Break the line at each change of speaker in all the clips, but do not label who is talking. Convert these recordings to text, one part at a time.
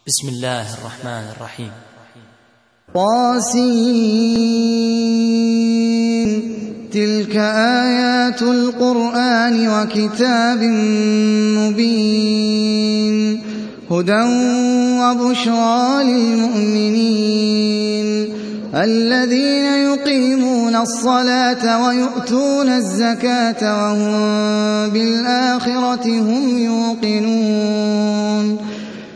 بسم الله الرحمن الرحيم.
طاسين. تلك آيات القرآن وكتاب مبين هدى وبشرى للمؤمنين الذين يقيمون الصلاة ويؤتون الزكاة وهم بالآخرة هم يوقنون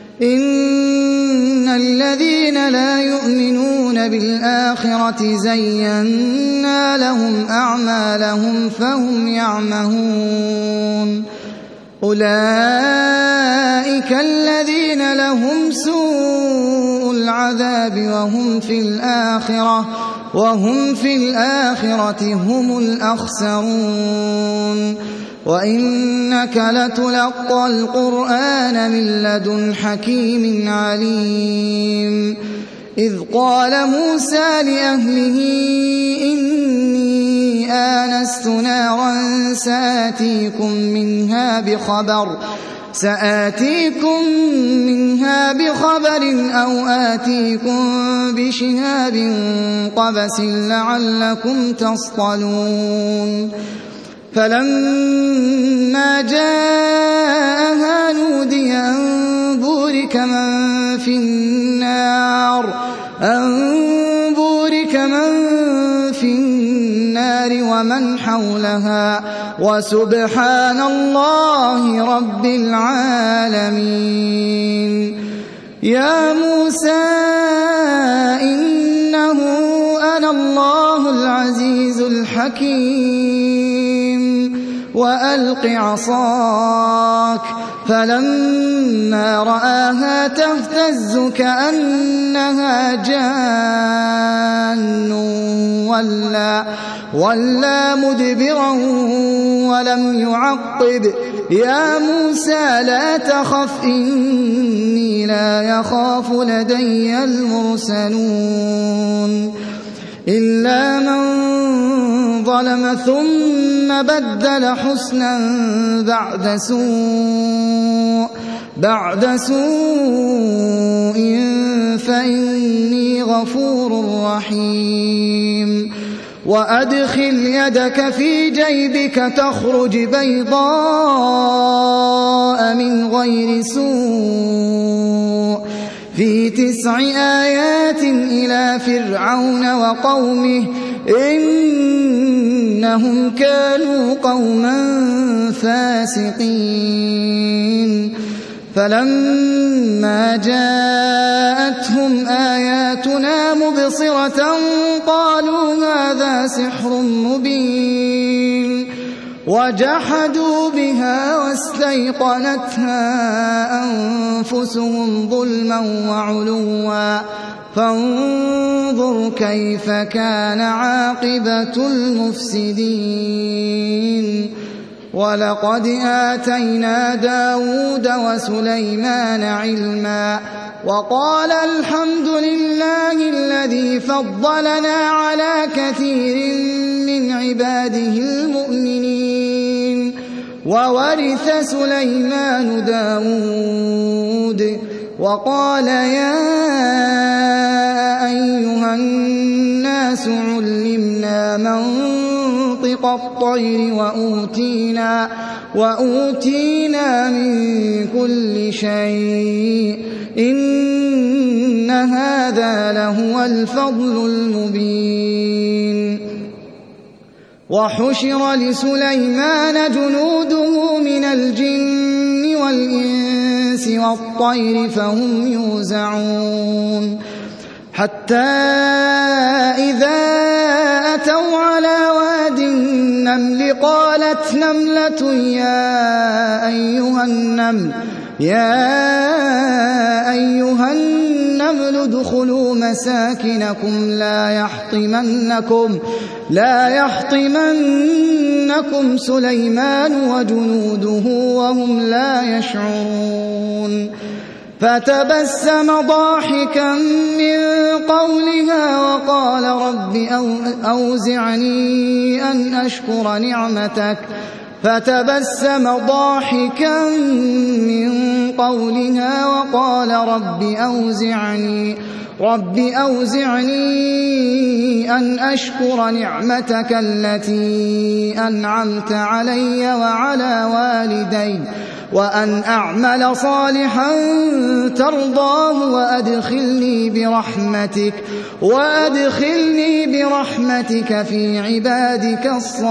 إن الذين لا يؤمنون بالآخرة زينا لهم أعمالهم فهم يعمهون أولئك الذين لهم سوء العذاب وهم في الآخرة هم الأخسرون وإنك لتلقى القرآن من لدن حكيم عليم إذ قال موسى لأهله إني آنست نارا سآتيكم منها بخبر أو آتيكم بشهاب قبس لعلكم تصطلون فلما جاءها نودي أن بورك من في النار ومن حولها وسبحان الله رب العالمين يا موسى إنه أنا الله العزيز الحكيم وألق عصاك فلما رآها تهتز كأنها جان ولا مدبرا ولم يعقب يا موسى لا تخف إني لا يخاف لدي المرسلون إلا من ظلم ثم بدل حسنا بعد سوء فإني غفور رحيم وأدخل يدك في جيبك تخرج بيضاء من غير سوء في 9 آيات إلى فرعون وقومه إنهم كانوا قوما فاسقين فلما جاءتهم آياتنا مبصرة قالوا هذا سحر مبين وجحدوا بها واستيقنتها أنفسهم ظلما وعلوا فانظر كيف كان عاقبة المفسدين ولقد آتينا داود وسليمان علما وقال الحمد لله الذي فضلنا على كثير من عباده المؤمنين وورث سليمان داود وقال يا أيها الناس علمنا منطق الطير وأوتينا من كل شيء إن هذا لهو الفضل المبين وحشر لسليمان جنوده من الجن والإنس والطير فهم يوزعون حتى إذا أتوا على واد النمل قالت نملة يا أيها النمل ادخلوا مساكنكم لا يحطمنكم سليمان وجنوده وهم لا يشعرون فتبسم ضاحكا من قولها وقال رب أوزعني أن أشكر فتبسم ضاحكا من قولها وقال رب أوزعني أن أشكر نعمتك التي أنعمت علي وعلى والدي وأن أعمل صالحا ترضاه وأدخلني برحمتك في عبادك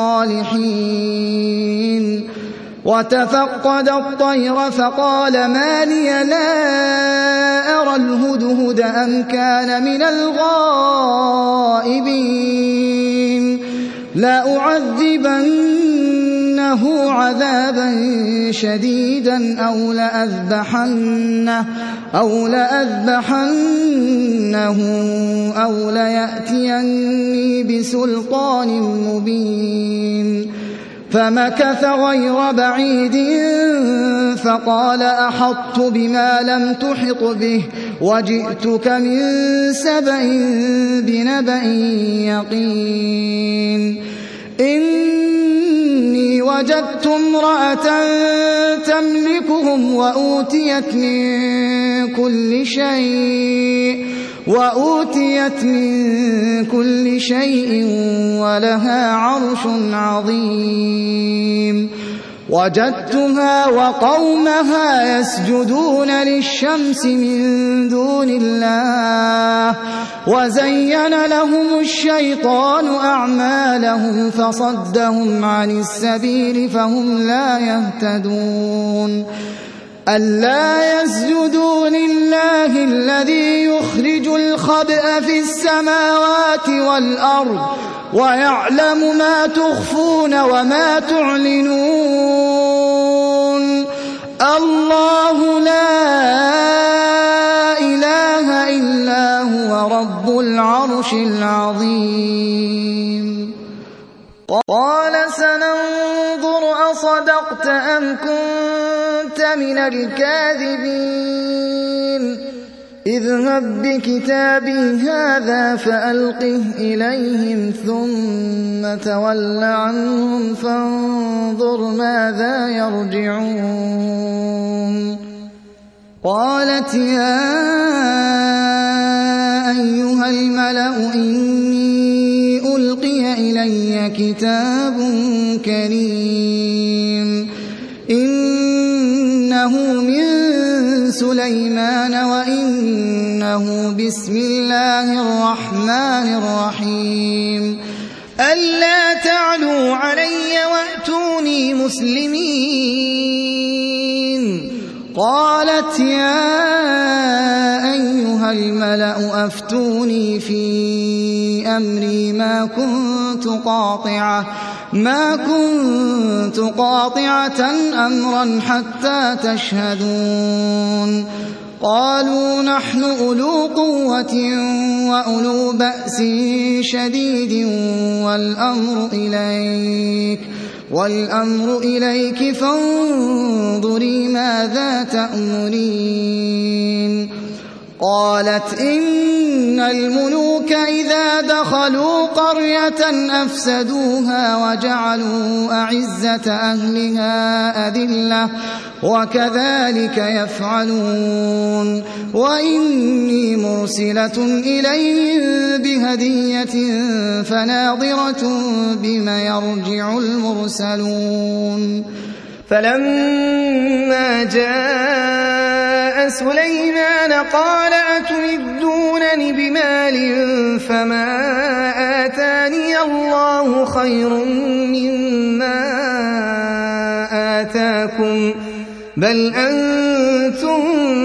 الصالحين. وتفقد الطير فقال ما لي لا أرى الهدهد أم كان من الغائبين لأعذبنه عذابا شديدا أو لأذبحنه أو ليأتيني بسلطان مبين. فمكث غير بعيد فقال أحطت بما لم تحط به وجئتك من سبأ بنبأ يقين. إني وجدت امرأة تملكهم وأوتيت من كل شيء ولها عرش عظيم. وجدتها وقومها يسجدون للشمس من دون الله وزين لهم الشيطان أعمالهم فصدهم عن السبيل فهم لا يهتدون. ألا يسجدوا لله الذي يخرج الخبأ في السماوات والأرض ويعلم ما تخفون وما تعلنون. الله لا إله إلا هو رب العرش العظيم. قال سننظر أصدقت أم كنت من الكاذبين. اذهب بكتابي هذا فألقه إليهم ثم تول عنهم فانظر ماذا يرجعون. قالت يا أيها الملأ إني ألقي إلي كتاب كريم إنه من سليمان وإنه بسم الله الرحمن الرحيم ألا تعلوا علي وأتوني مسلمين. قالت يا أيها الملأ أفتوني في أمري ما كنت قاطعة أمرا حتى تشهدون. قالوا نحن أولو قوة وأولو بأس شديد والأمر إليك فانظري ماذا تأمرين. قالت إن الملوك إذا دخلوا قرية أفسدوها وجعلوا أعزة أهلها أذلة وكذلك يفعلون. وإني مرسلة إليهم بهدية فناظرة بما يرجع المرسلون. فلما جاء سليمان قال أتمدونني بمال فما آتاني الله خير مما آتاكم بل أنتم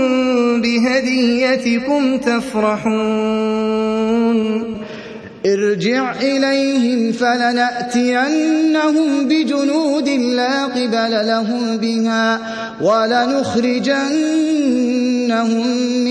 بهديتكم تفرحون. ارجع إليهم فلنأتينهم بجنود لا قبل لهم بها ولنخرجنهم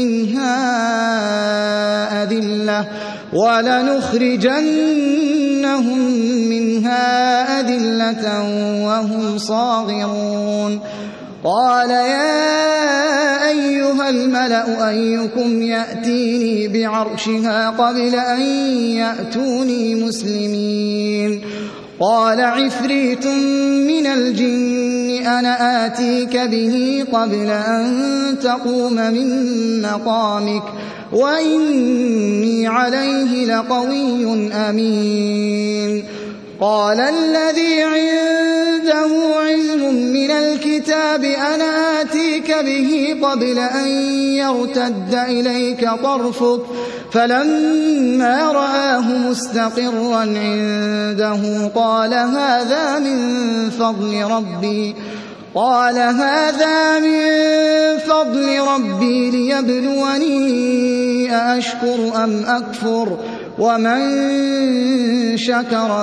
منها أذلة وهم صاغرون. قال يا أيها الملأ أيكم يأتيني بعرشها قبل أن يأتوني مسلمين. قال عفريت من الجن أنا آتيك به قبل أن تقوم من مقامك وإني عليه لقوي أمين. قال الذي عنده علم من الكتاب أنا آتيك به قبل أن يرتد إليك طرفك فلما رآه مستقرا عنده قال هذا من فضل ربي ليبلوني أأشكر أم أكفر ومن شكر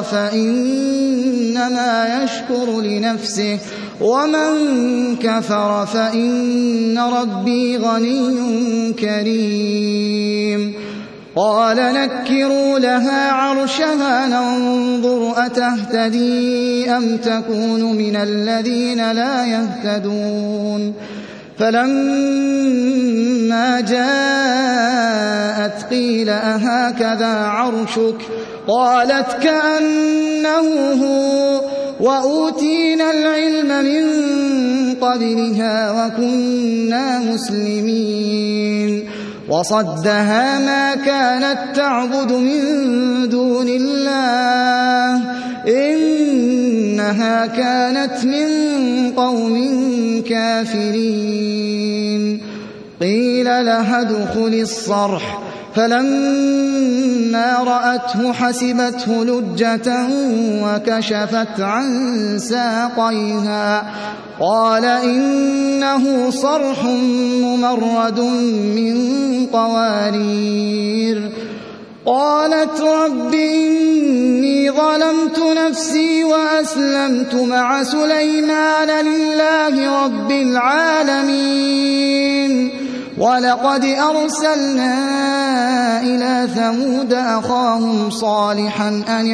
فإنما يشكر لنفسه ومن كفر فإن ربي غني كريم. قال نكروا لها عرشها ننظر أتهتدي أم تكون من الذين لا يهتدون. فلما جاءت قيل أهكذا عرشك قالت كأنه هو وأوتينا العلم من قبلها وكنا مسلمين. وصدها ما كانت تعبد من دون الله إنها كانت من قوم كافرين. قيل لها ادخل الصرح فلما رأته حسبته لجة وكشفت عن ساقيها قال إنه صرح ممرد من قوارير. قالت رب إني ظلمت نفسي وأسلمت مع سليمان لله رب العالمين. ولقد أرسلنا إلى ثمود أخاهم صالحا أن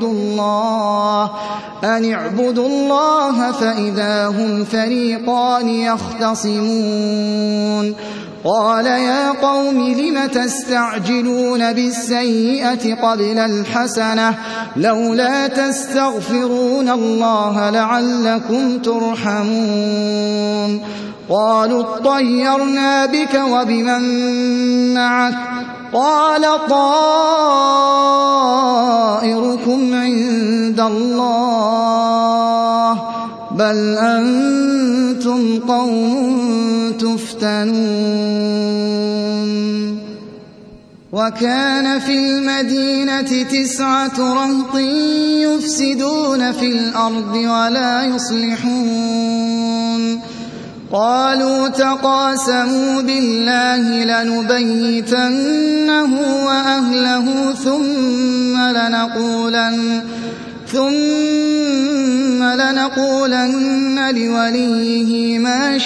اعبدوا الله فإذا هم فريقان يختصمون. قال يا قوم لم تستعجلون بالسيئة قبل الحسنة لولا تستغفرون الله لعلكم ترحمون. قالوا اطيرنا بك وبمن معك قال طائركم عند الله بل أنتم قوم تفتنون. وكان في المدينة 9 رهط يفسدون في الأرض ولا يصلحون. قالوا تقاسموا بالله لنبيتنه وأهله ثم لنقولن لوليه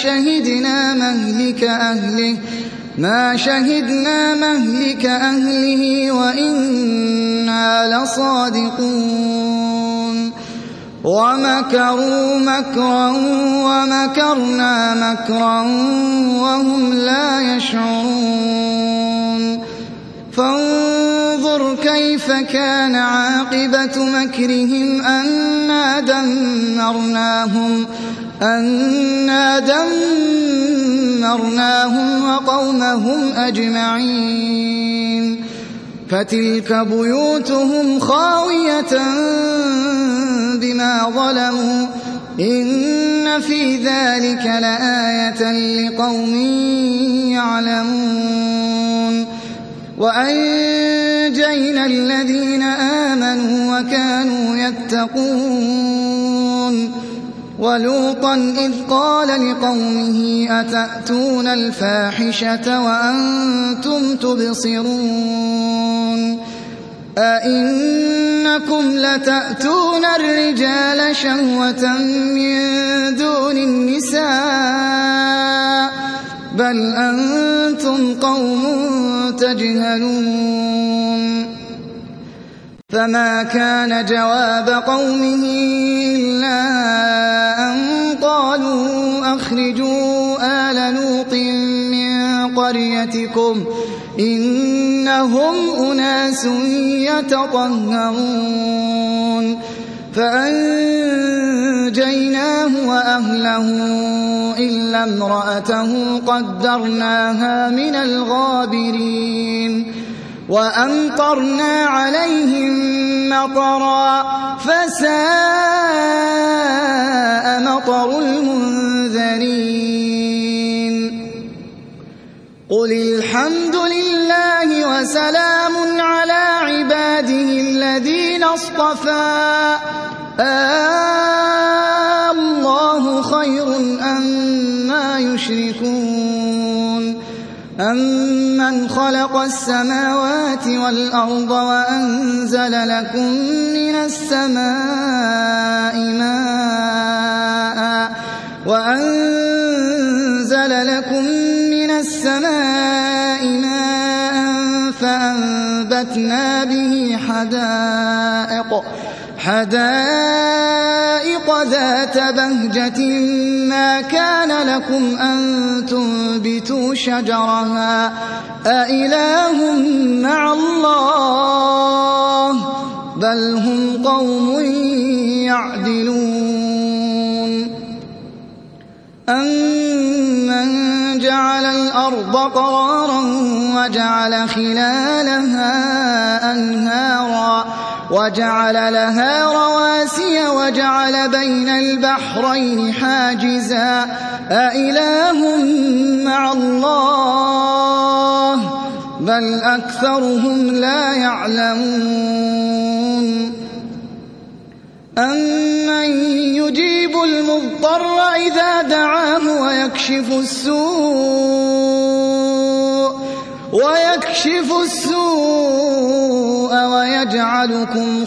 ما شهدنا مهلك أهله وإنا لصادقون. ومكروا مكرا ومكرنا مكرا وهم لا يشعرون. فانظر كيف كان عاقبة مكرهم أنا دمرناهم وقومهم أجمعين. فتلك بيوتهم خاوية بما ظلموا إن في ذلك لآية لقوم يعلمون. وأنجينا الذين آمنوا وكانوا يتقون. ولوطا إذ قال لقومه أتأتون الفاحشة وأنتم تبصرون أئنكم لتأتون الرجال شهوة من دون النساء بل أنتم قوم تجهلون. فما كان جواب قومه إلا أن قالوا أخرجوا آل لوط من قريتكم إنهم أناس يتطهرون. فأنجيناه وأهله إلا امرأته قدرناها من الغابرين وأمطرنا عليهم مطرا فساء مطر المنذرين قل الحمد لله وسلام على عباده الذين اصطفى الله خير أما يشركون أمن خلق السماوات والأرض وأنزل لكم من السماء ماء فأنبتنا به حدائق ذات بهجة ما كان لكم أن تنبتوا شجرها أإله مع الله بل هم قوم يعدلون أمن جعل الأرض قرارا وجعل خلالها أنهارا وجعل لها رواسي وجعل بين البحرين حاجزا أإله مع الله بل أكثرهم لا يعلمون أمن يجيب المضطر إذا دعاه ويكشف السوء ويجعلكم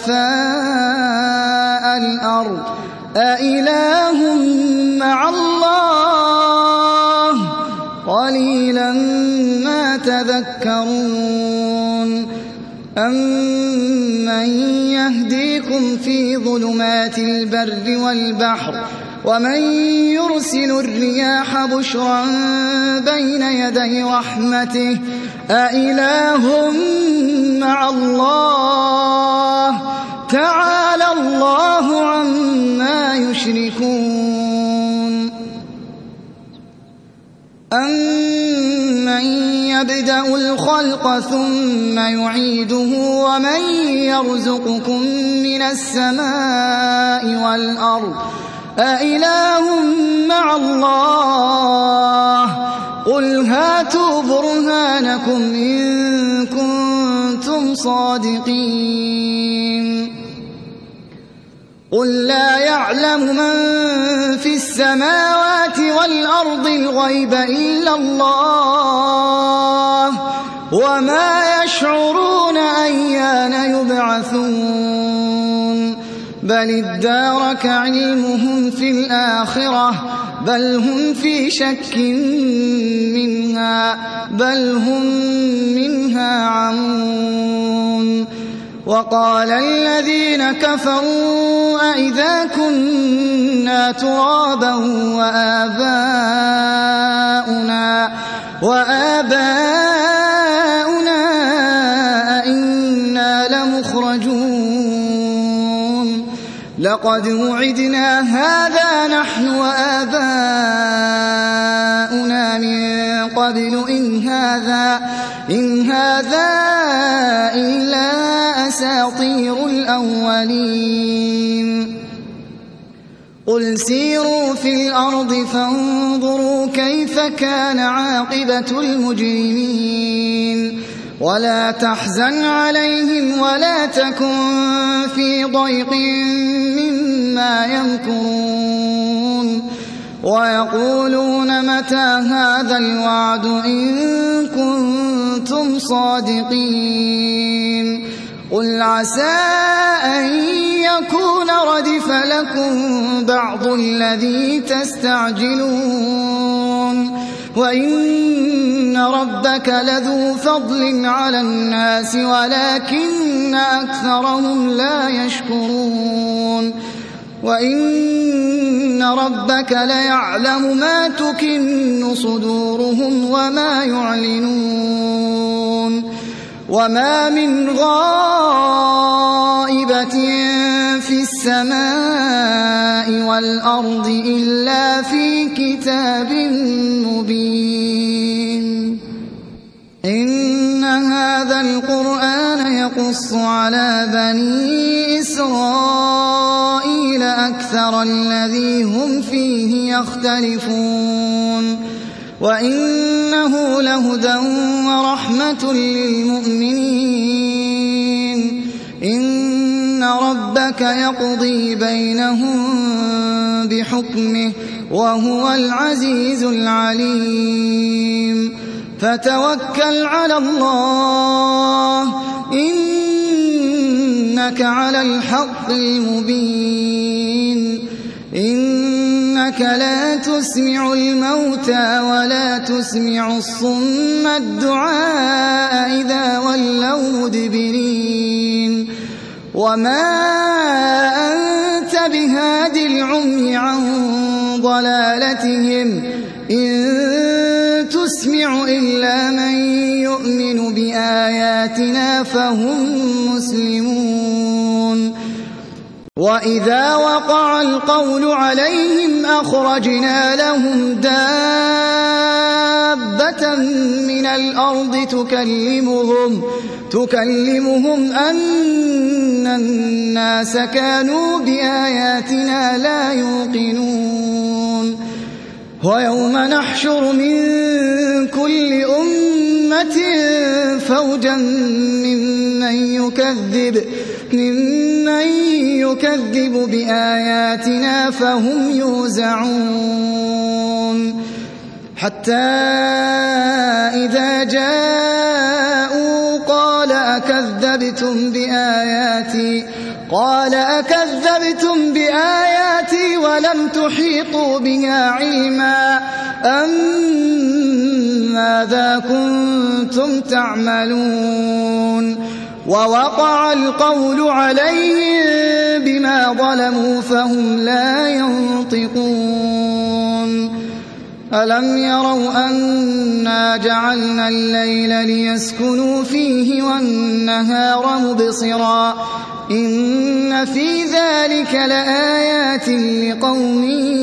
خلفاء الأرض أإله مع الله قليلا ما تذكرون أمن يهديكم في ظلمات البر والبحر ومن يرسل الرياح بشرا بين يدي رحمته أإله مع الله تعالى الله عما يشركون أمن يبدأ الخلق ثم يعيده ومن يرزقكم من السماء والأرض أإله مع الله قل هاتوا برهانكم إن كنتم صادقين قل لا يعلم من في السماوات والأرض الغيب إلا الله وما يشعرون أيان يبعثون بل ادارك علمهم في الآخرة بل هم في شك منها بل هم منها عمون وقال الذين كفروا أئذا كنا ترابا وآباؤنا أئنا لمخرجون لقد وعدنا هذا نحن وآباؤنا من قبل إن هذا إلا أساطير الأولين قل سيروا في الأرض فانظروا كيف كان عاقبة المجرمين ولا تحزن عليهم ولا تكن في ضيق مما يمكرون ويقولون متى هذا الوعد إن كنتم صادقين قل عسى أن يكون ردف لكم بعض الذي تستعجلون وإن ربك لذو فضل على الناس ولكن أكثرهم لا يشكرون وإن ربك ليعلم ما تكن صدورهم وما يعلنون وما من غائبة في السماء والأرض إلا في كتاب مبين إن هذا القرآن يقص على بني إسرائيل أكثر الذي هم فيه يختلفون وإنه لهدى ورحمة للمؤمنين إن ربك يقضي بينهم بحكمه وهو العزيز العليم فتوكل على الله إنك على الحق المبين إنك لا تسمع الموتى ولا تسمع الصم الدعاء إذا ولوا مدبرين وما أنت بهاد العمي عن ضلالتهم إن تسمع إلا من يؤمن بآياتنا فهم مسلمون وإذا وقع القول عليهم أخرجنا لهم دابة من الأرض تكلمهم أن الناس كانوا بآياتنا لا يوقنون ويوم نحشر من كل أمة فوجا ممن يكذب بآياتنا فهم يوزعون حتى إذا جاءوا قال أكذبتم بآياتي ولم تحيطوا بها علما أم ماذا كنتم تعملون ووقع القول عليهم بما ظلموا فهم لا ينطقون ألم يروا أنا جعلنا الليل ليسكنوا فيه والنهار مبصرا إن في ذلك لآيات لقوم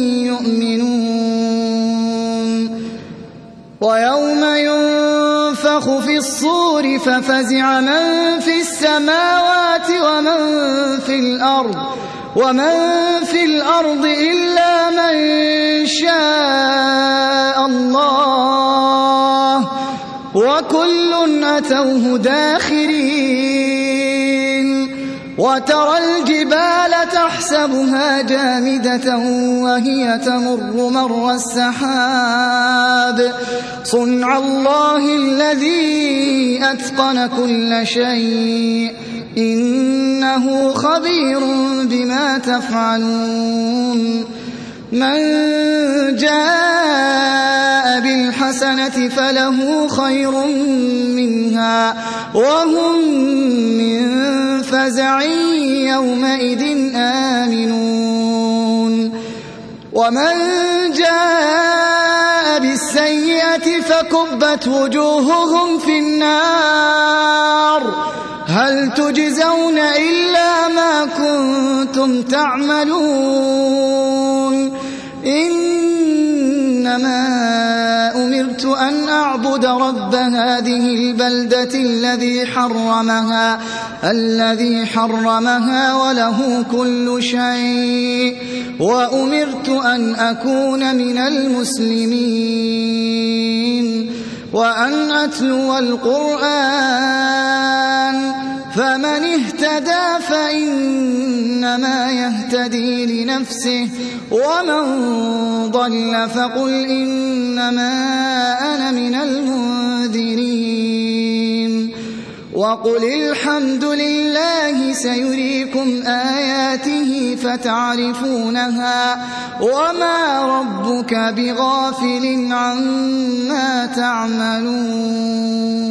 يؤمنون ويوم ينفخ في الصور ففزع من في السماوات ومن في الأرض إلا من شاء الله وكل أتوه داخرين وترى الجبال تحسبها جامدة وهي تمر مر السحاب صنع الله الذي أتقن كل شيء إنه خبير بما تفعلون من جاء بالحسنة فله خير منها وهم من فزع يومئذ آمنون ومن جاء بالسيئة فكبت وجوههم في النار هل تجزون إلا ما كنتم تعملون إنما أمرت أن أعبد رب هذه البلدة الذي حرمها وله كل شيء وأمرت أن أكون من المسلمين وأن أتلو القرآن فمن اهتدى فإنما يهتدي لنفسه ومن ضل فقل إنما أنا من المنذرين وقل الحمد لله سيريكم آياته فتعرفونها وما ربك بغافل عما تعملون